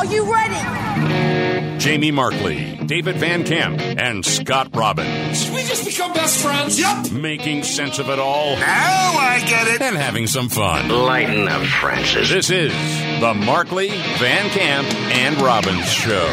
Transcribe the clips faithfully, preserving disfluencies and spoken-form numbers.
Are you ready? Jamie Markley, David Van Camp, and Scott Robbins. Did we just become best friends? Yep. Making sense of it all. Now I get it. And having some fun. Lighten up, Francis. This is the Markley, Van Camp, and Robbins Show.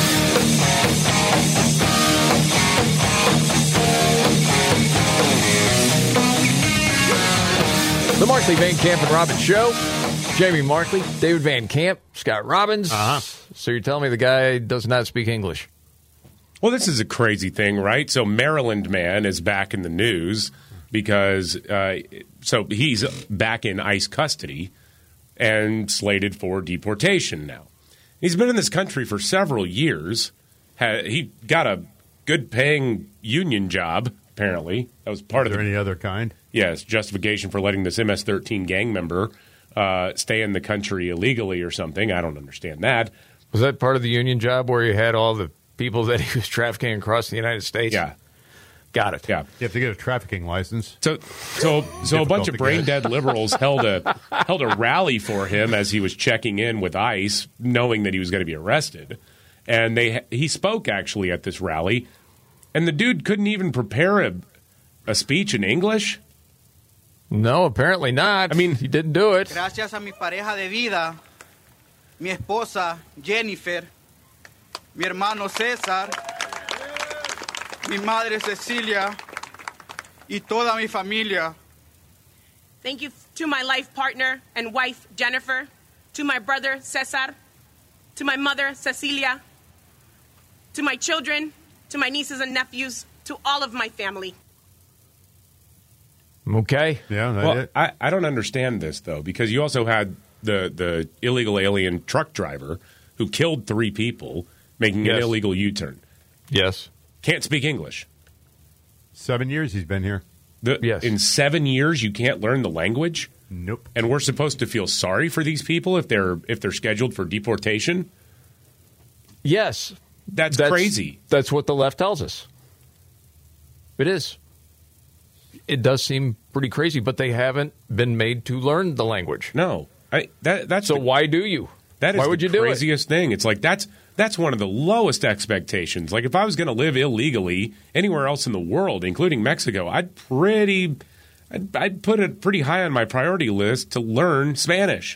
The Markley, Van Camp, and Robbins Show. Jamie Markley, David Van Camp, Scott Robbins. Uh-huh. So you're telling me the guy does not speak English? Well, this is a crazy thing, right? So Maryland man is back in the news because uh, so he's back in ICE custody and slated for deportation now. He's been in this country for several years. He got a good-paying union job, apparently. That was part is of there the, any other kind? Yes, justification for letting this M S thirteen gang member uh, stay in the country illegally or something. I don't understand that. Was that part of the union job where you had all the people that he was trafficking across the United States? Yeah. Got it. Yeah. You have to get a trafficking license. So, so, so a bunch of brain dead liberals held a held a rally for him as he was checking in with ICE, knowing that he was going to be arrested. And they he spoke actually at this rally, and the dude couldn't even prepare a a speech in English. No, apparently not. I mean, he didn't do it. Gracias a mi pareja de vida, mi esposa Jennifer, mi hermano César, mi madre Cecilia, y toda mi familia. Thank you to my life partner and wife Jennifer, to my brother César, to my mother Cecilia, to my children, to my nieces and nephews, to all of my family. Okay. Yeah, that Well, it. I, I don't understand this, though, because you also had the, the illegal alien truck driver who killed three people making Yes. an illegal U-turn. Yes. Can't speak English. Seven years he's been here. The, Yes. In seven years, you can't learn the language? Nope. And we're supposed to feel sorry for these people if they're if they're scheduled for deportation? Yes. That's, crazy. That's what the left tells us. It is. It does seem pretty crazy, but they haven't been made to learn the language. No. I, that, that's So the, why do you? that is why would the you do it? craziest thing. It's like that's that's one of the lowest expectations. Like if I was going to live illegally anywhere else in the world, including Mexico, I'd pretty I'd, I'd put it pretty high on my priority list to learn Spanish.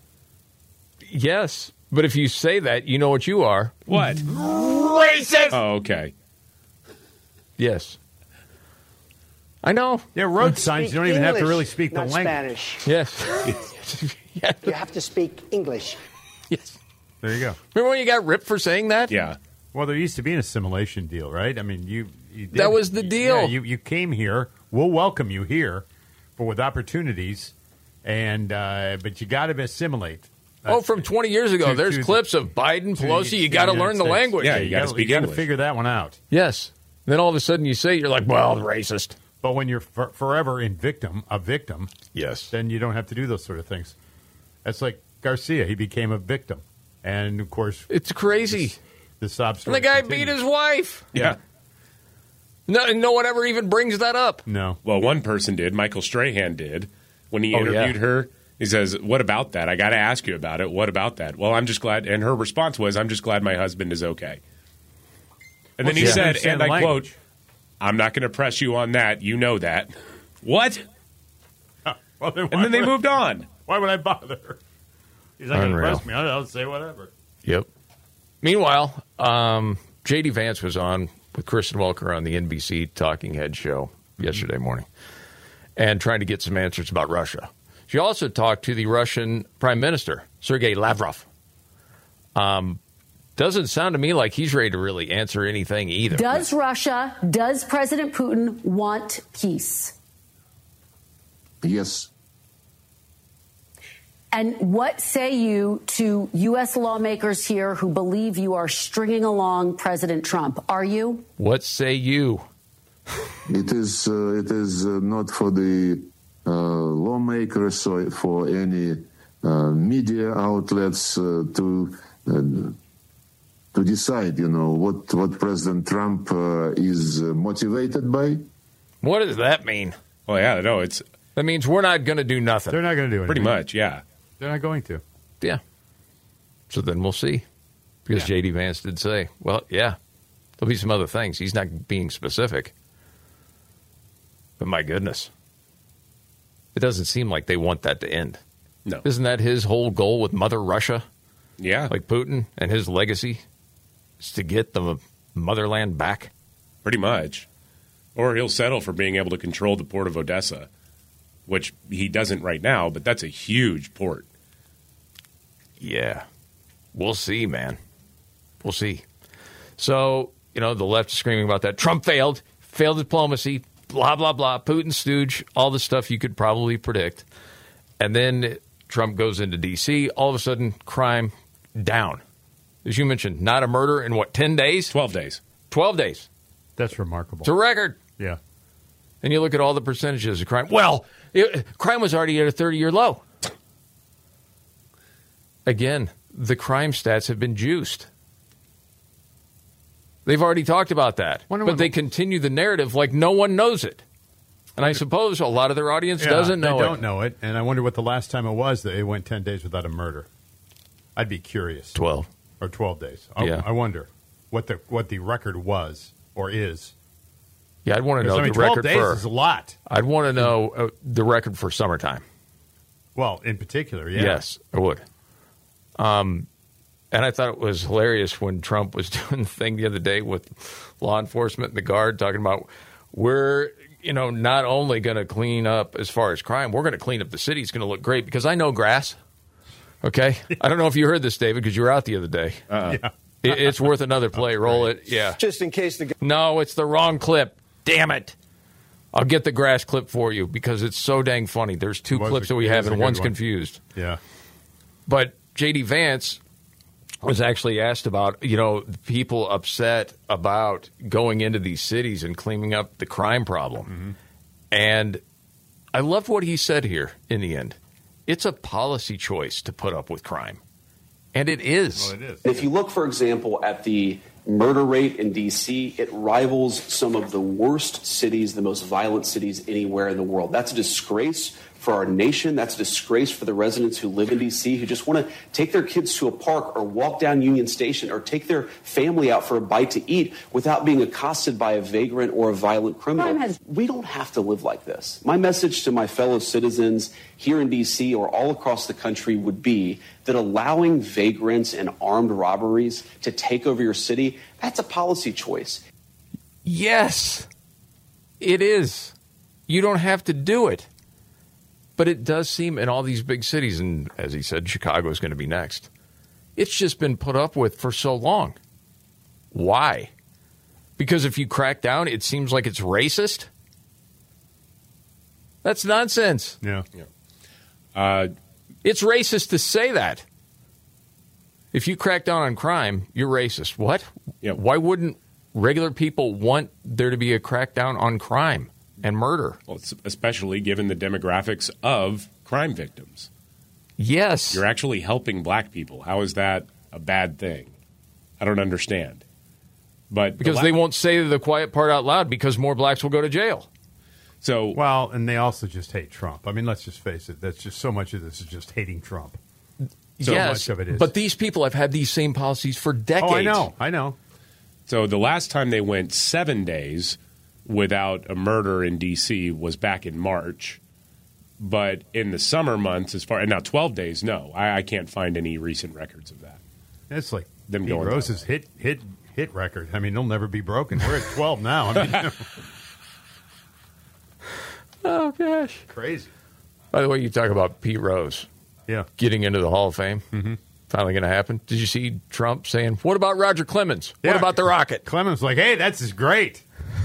Yes, but if you say that, you know what you are. What? Racist! Oh, okay. Yes. I know. Yeah, road signs, you don't even have to really speak the not language. Spanish. Yes. Yeah. You have to speak English. Yes. There you go. Remember when you got ripped for saying that? Yeah. Well, there used to be an assimilation deal, right? I mean, you, you did, That was the deal. Yeah, you, you came here. We'll welcome you here, but with opportunities, and uh, but you got to assimilate. Oh, from twenty years ago. To- There's to- clips of Biden, Pelosi. You got to learn the language. Yeah, you gotta speak You got to English. figure that one out. Yes. Then all of a sudden you say it, you're like, well, racist. But when you're for, forever in victim, a victim, Yes. then you don't have to do those sort of things. That's like Garcia. He became a victim, and of course, It's crazy. the sob And story. the guy continues. beat his wife. Yeah. No, no one ever even brings that up. No. Well, one person did. Michael Strahan did. When he Oh, interviewed yeah. her, he says, what about that? I got to ask you about it. What about that? Well, I'm just glad. And her response was, I'm just glad my husband is okay. And then Well, he she said, understands and I language. quote, I'm not going to press you on that. You know that. What? Well, then And then they why- moved on. Why would I bother? He's not going to Unreal. press me. I'll, I'll say whatever. Yep. Meanwhile, um, J D Vance was on with Kristen Welker on the N B C Talking Head show yesterday morning and trying to get some answers about Russia. She also talked to the Russian Prime Minister, Sergei Lavrov. Um, doesn't sound to me like he's ready to really answer anything either. Does Russia, does President Putin want peace? Yes. And what say you to U S lawmakers here who believe you are stringing along President Trump? Are you? What say you? It is uh, it is uh, not for the uh, lawmakers or for any uh, media outlets uh, to uh, to decide, you know, what what President Trump uh, is uh, motivated by. What does that mean? Well, yeah, no, it's That means we're not going to do nothing. They're not going to do anything. pretty much, yeah. They're not going to. Yeah. So then we'll see. Because Yeah. J D. Vance did say, well, yeah, there'll be some other things. He's not being specific. But my goodness. It doesn't seem like they want that to end. No. Isn't that his whole goal with Mother Russia? Yeah. Like Putin and his legacy is to get the motherland back? Pretty much. Or he'll settle for being able to control the port of Odessa, which he doesn't right now, but that's a huge port. Yeah. We'll see, man. We'll see. So, you know, the left is screaming about that. Trump failed, failed diplomacy, blah, blah, blah, Putin stooge, all the stuff you could probably predict. And then Trump goes into D C. All of a sudden, crime down. As you mentioned, not a murder in, what, ten days? twelve days. twelve days. That's remarkable. It's a record. Yeah. And you look at all the percentages of crime. Well, it, crime was already at a thirty-year low. Again, the crime stats have been juiced. They've already talked about that. Wonder But what- they continue the narrative like no one knows it. And I suppose a lot of their audience Yeah, doesn't know they it. don't know it. And I wonder what the last time it was that it went ten days without a murder. I'd be curious. twelve. Or twelve days. I, Yeah. I wonder what the what the record was or is. Yeah, I'd want to know I mean, the twelve record days for. is a lot. I'd want to know uh, the record for summertime. Well, in particular, yeah. Yes, I would. Um, and I thought it was hilarious when Trump was doing the thing the other day with law enforcement and the guard talking about we're, you know, not only going to clean up as far as crime, we're going to clean up the city. It's going to look great because I know grass. Okay, I don't know if you heard this, David, because you were out the other day. Uh-uh. Yeah. It, it's worth another play. Roll it. Yeah. Just in case the No, it's the wrong clip. Damn it. I'll get the grass clip for you because it's so dang funny. There's two It was clips a- that we it have, was a and good one's one. confused. Yeah. But J D. Vance was actually asked about, you know, people upset about going into these cities and cleaning up the crime problem. Mm-hmm. And I loved what he said here in the end. It's a policy choice to put up with crime. And it is. Well, it is. If you look, for example, at the murder rate in D C, it rivals some of the worst cities, the most violent cities anywhere in the world. That's a disgrace for our nation. That's a disgrace for the residents who live in D C, who just want to take their kids to a park or walk down Union Station or take their family out for a bite to eat without being accosted by a vagrant or a violent criminal. Has- We don't have to live like this. My message to my fellow citizens here in D C or all across the country would be that allowing vagrants and armed robberies to take over your city, that's a policy choice. Yes, it is. You don't have to do it. But it does seem in all these big cities, and as he said, Chicago is going to be next. It's just been put up with for so long. Why? Because if you crack down, it seems like it's racist? That's nonsense. Yeah. Uh, It's racist to say that. If you crack down on crime, you're racist. What? Yeah. Why wouldn't regular people want there to be a crackdown on crime and murder? well, it's especially given the demographics of crime victims. Yes. You're actually helping black people. How is that a bad thing? I don't understand. But Because the they la- won't say the quiet part out loud because more blacks will go to jail. So Well, and they also just hate Trump. I mean, let's just face it. That's just so much of this is just hating Trump. So yes, much of it is. but these people have had these same policies for decades. Oh, I know. I know. So the last time they went seven days without a murder in D C was back in March. But in the summer months, as far and now twelve days, no, I, I can't find any recent records of that. It's like Them Pete going Rose's hit hit hit record. I mean, it'll never be broken. We're at twelve now. I mean, Oh, gosh. crazy. By the way, you talk about Pete Rose Yeah. getting into the Hall of Fame. Mm-hmm. Finally going to happen. Did you see Trump saying, what about Roger Clemens? Yeah. What about the Rocket? Clemens like, hey, that's is great.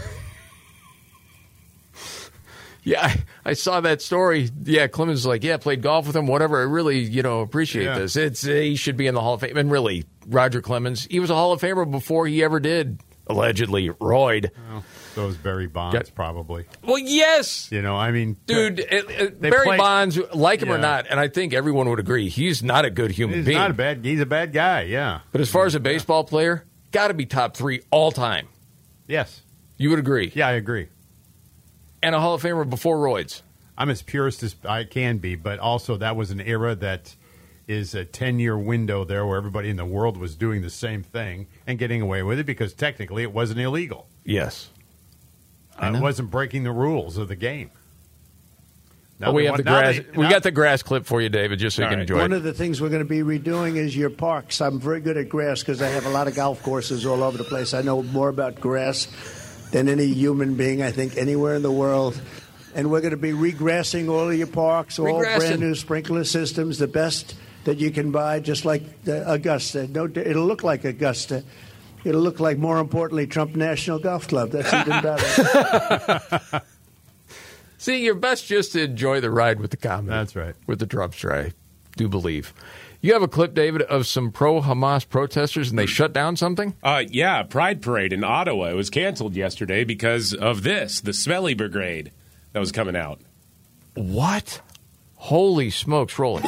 Yeah, I, I saw that story. Yeah, Clemens was like, yeah, played golf with him, whatever. I really, you know, appreciate Yeah. this. It's uh, he should be in the Hall of Fame. And really, Roger Clemens, he was a Hall of Famer before he ever did, allegedly, roid. Well, those Barry Bonds, Got- probably. Well, yes. You know, I mean, Dude, uh, uh, They Barry play- Bonds, like him or Yeah. not, and I think everyone would agree, he's not a good human he's being. not a bad. He's a bad guy. Yeah. But as far as a baseball player, got to be top three all time. Yes. You would agree. Yeah, I agree. And a Hall of Famer before roids. I'm as purist as I can be, but also that was an era that is a ten-year window there where everybody in the world was doing the same thing and getting away with it because technically it wasn't illegal. Yes. Uh, it wasn't breaking the rules of the game. Oh, we have the now grass. they- we now- got the grass clip for you, David, just so you All can right. enjoy One it. of the things we're going to be redoing is your parks. I'm very good at grass because I have a lot of golf courses all over the place. I know more about grass than any human being, I think, anywhere in the world. And we're going to be regrassing all of your parks, all Regrassing. brand new sprinkler systems, the best that you can buy, just like the Augusta. No, it'll look like Augusta. It'll look like, more importantly, Trump National Golf Club. That's even better. See, you're best just to enjoy the ride with the comedy. That's right. With the Trumpster, I do believe. You have a clip, David, of some pro-Hamas protesters, and they shut down something? Uh, yeah, Pride Parade in Ottawa. It was canceled yesterday because of this, the Smelly Brigade that was coming out. What? Holy smokes, rolling.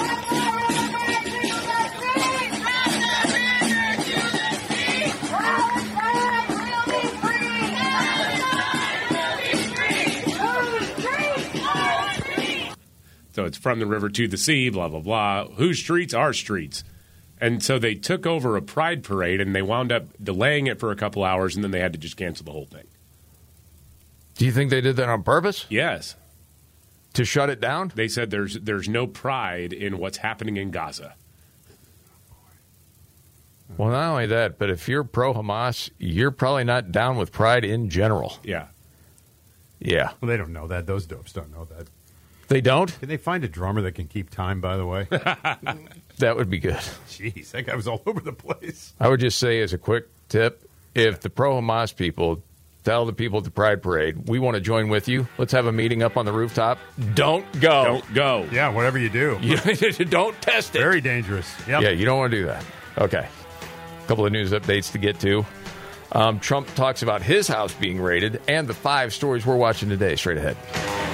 So it's from the river to the sea, blah, blah, blah. Whose streets? Our streets. And so they took over a Pride Parade, and they wound up delaying it for a couple hours, and then they had to just cancel the whole thing. Do you think they did that on purpose? Yes. To shut it down? They said there's there's no pride in what's happening in Gaza. Well, not only that, but if you're pro-Hamas, you're probably not down with pride in general. Yeah. Yeah. Well, they don't know that. Those dopes don't know that. They don't? Can they find a drummer that can keep time, by the way? That would be good. Jeez, that guy was all over the place. I would just say as a quick tip, if the pro-Hamas people tell the people at the Pride Parade, we want to join with you, let's have a meeting up on the rooftop, don't go. Don't go. Yeah, whatever you do. You, don't test it. Very dangerous. Yep. Yeah, you don't want to do that. Okay. A couple of news updates to get to. Um, Trump talks about his house being raided and the five stories we're watching today. Straight ahead.